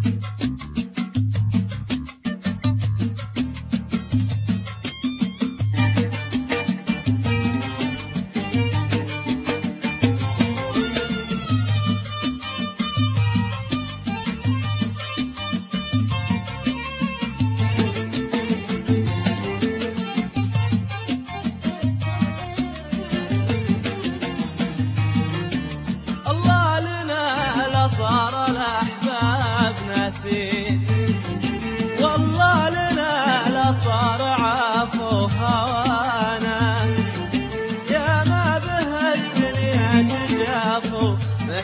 صار الأحباب ناسين، والله لنا لا صار عافوا هوانا، يا ما به الدنيا تجافوا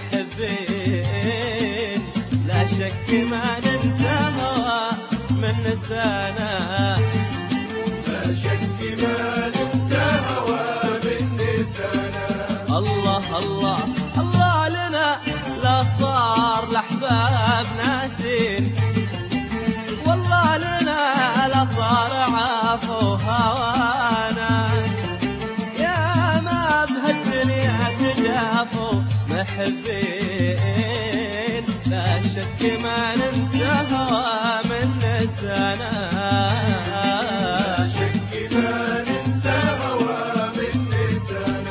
محبين، لا شك ما ننسى هوا من نسانا، لا شك ما ننسى هوا من نسانا. الله الله الله لنا لا صار الأحباب ناسين، والله لنا لا صار عافوا هوانا، يا ما بهالدنيا تجافوا محبين، لا شك ما ننسى هوا من نسانا، لا شك ما ننسى هوا من نسانا.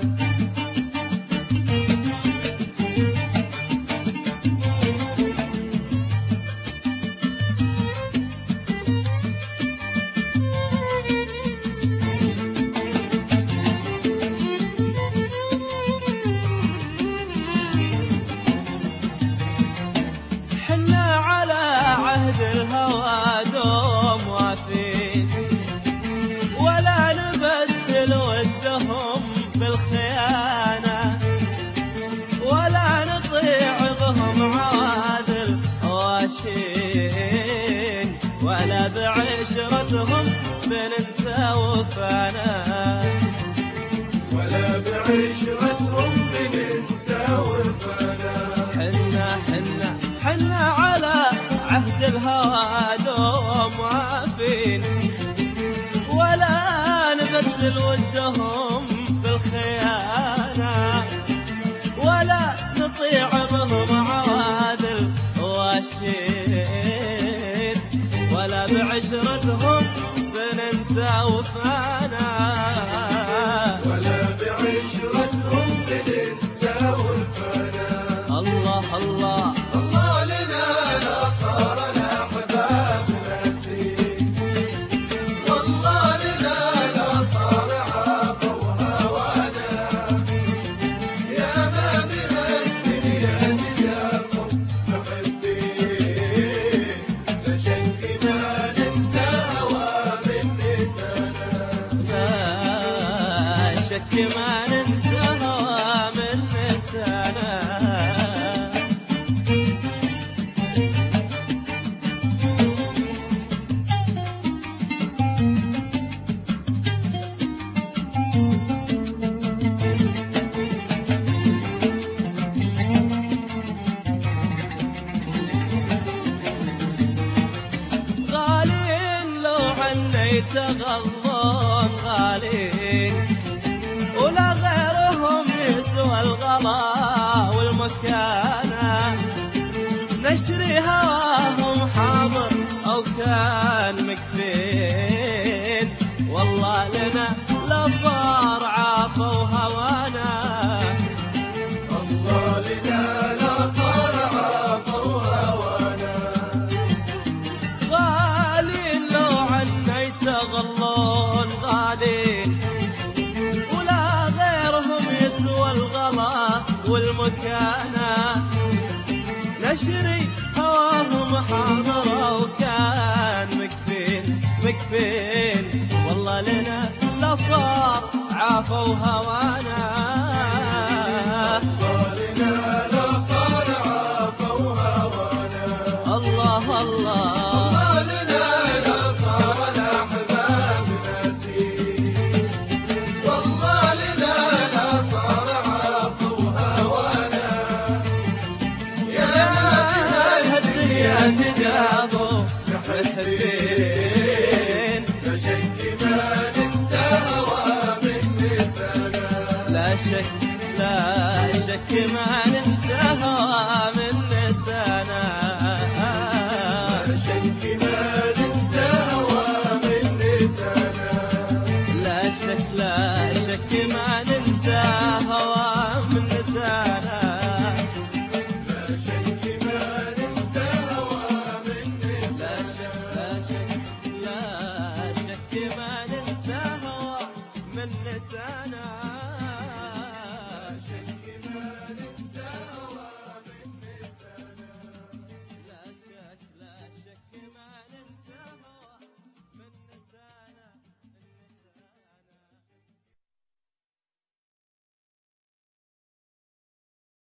الهوى دوم وافين، ولا نبدل ودهم بالخيانة، ولا نطيع بهم عواذل واشين، ولا بعشرتهم بننسى وفانا، ولا بعشرتهم بننسى وفانا. حنا على عهد الهوى دوم وافين، ولا نبدل ودهم بالخيانة، ولا نطيع بهم عواذل واشين، ولا بعشرتهم بننسى وفانا، ولا بعشرتهم بننسى وفانا. الله الله الله لنا لا صار الأحباب ناسين، والله لنا لا صار عافوا هوانا، يا ما بها الدنيا تجافوا محبين، لا شك ما ننسى هوا من نسانا، لا شك ما ننسى هوا من نسانا. يتغضون غالين، ولا غيرهم يسوى الغلا والمكانة، نشري هواهم حاضر أو كان مكفين، والله لنا لا صار عافوا هوانا، الله لنا لا صار عافوا هوانا. يتغلون غالين، ولا غيرهم يسوى الغلا والمكانة، نشري هواهم حاضر وكان مكفين، والله لنا لا صار عافوا هوانا، الله لنا لا صار عافوا هوانا. الله الله تجافوا محبين، لا شك ما ننسى هوا من نسانا، لا شك ما